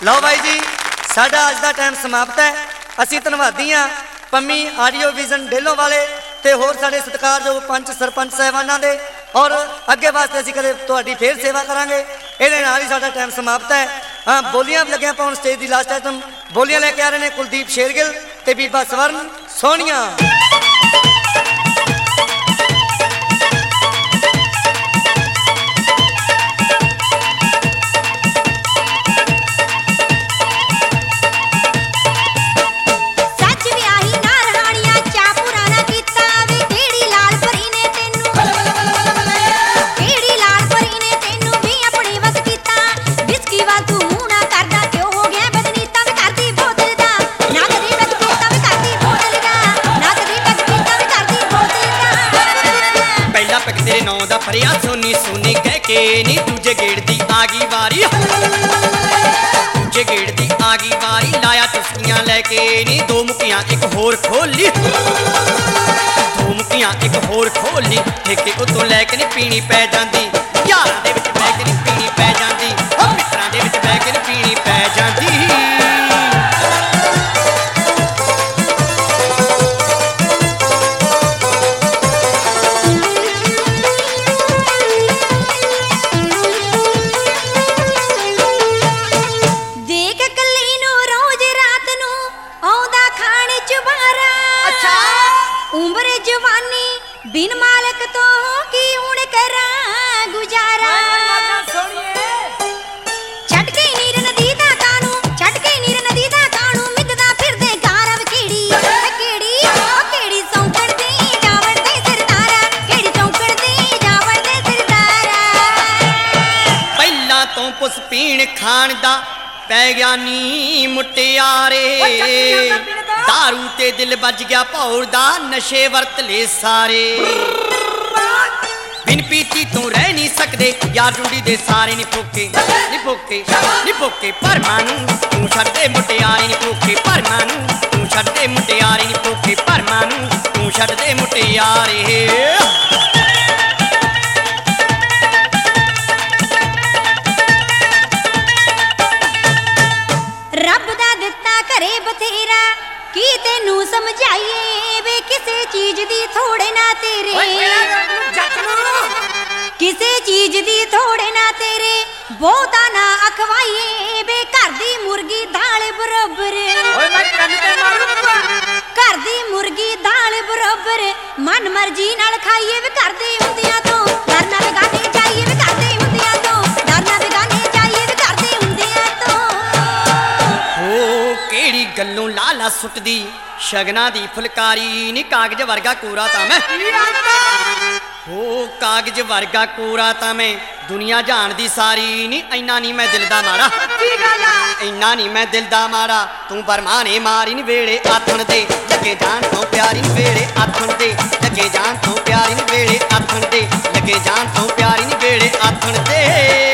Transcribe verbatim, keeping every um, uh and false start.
लो भाई जी साडा अज दा टाइम समाप्त है। असीं धन्नवादी हाँ पंमी आडियो विजन डेलों वाले ते होर साडे सत्कारयोग पंच सरपंच साहिबानां दे और अगे वास्ते असीं कदे तुहाडी फेर सेवा करांगे। इहदे नाल ही साडा टाइम समाप्त है। हाँ बोलियां लग्या पाउण स्टेज दी लास्ट आइटम बोलियां लैके आ रहे ने कुलदीप शेरगिल ते बीबा स्वर्ण सोनिया। भरिया सोनी सोनी कह के नी दूजे गेड़ दी आगी वारी दूजे गेड़ दी आगी वारी लाया चुस्कियां लैके नी दो मुखियां एक होर खोली दो मुखियां एक होर खोली ठेके उतों लैके नी पीनी पै जांदी यारां दे विच बैठ के नी पीनी पै जांदी मित्रां दे विच बैठ के नी पीनी पै जांदी। बिन मालक तो की उड़ करा गुजारा छटके नीर नदी दा कानू छटके नीर नदी दा कानू मिददा फिरदे गारव केड़ी केड़ी ओ केड़ी सौंकड़ दे जावड़ दे सरदारा केड़ी सौंकड़ दे जावड़ दे सरदारा। पहला तो पुस पीण खाण दा पै गया नी मुटियारे दारू ते दिल बज गया भौर दा नशे वरत ले सारे बिन पीती तू रह नहीं सकदे यार जुड़ी दे सारे नी भुक्के नी भुक्के नी भुक्के पर मानू तू छड्ड दे मुटियारे नी भुक्के पर मानू तू छड्ड दे मुटियारे नी भुक्के पर मानू तू छड्ड दे मुटियारे। रब दा दिता घरे बथेरा की तेनू समझाइए वे किसे चीज दी थोड़े ना तेरे किसे चीज दी थोड़े ना तेरे बहुता ना अखवाइए वे घर दी मुर्गी दाल बरोबर घर दी मुर्गी दाल बरोबर मन मर्जी नाल खाइए वे घर दी हुंदियां तो डर ना बेगाने जाइए वे घर दी हुंदियां तो डर ना बेगाने जाइए वे घर दी हुंदियां तो। हो केड़ी गल्लों लाला सुटदी शगना दी फुलकारी नी कागज वर्गा कोरा ता मैं हो कागज वर्गा कोरा ता मैं दुनिया जान दी सारी नी इन्ना नी मैं दिल दा मारा इन्ना नी मैं दिल दा मारा तू बरमाने मारी नी वेड़े आथण दे लगे जान तो प्यारी नी वेड़े आथण दे लगे जान तो प्यारी नी वेड़े आथण दे लगे जान तो प्यारी नी वेड़े आथण दे।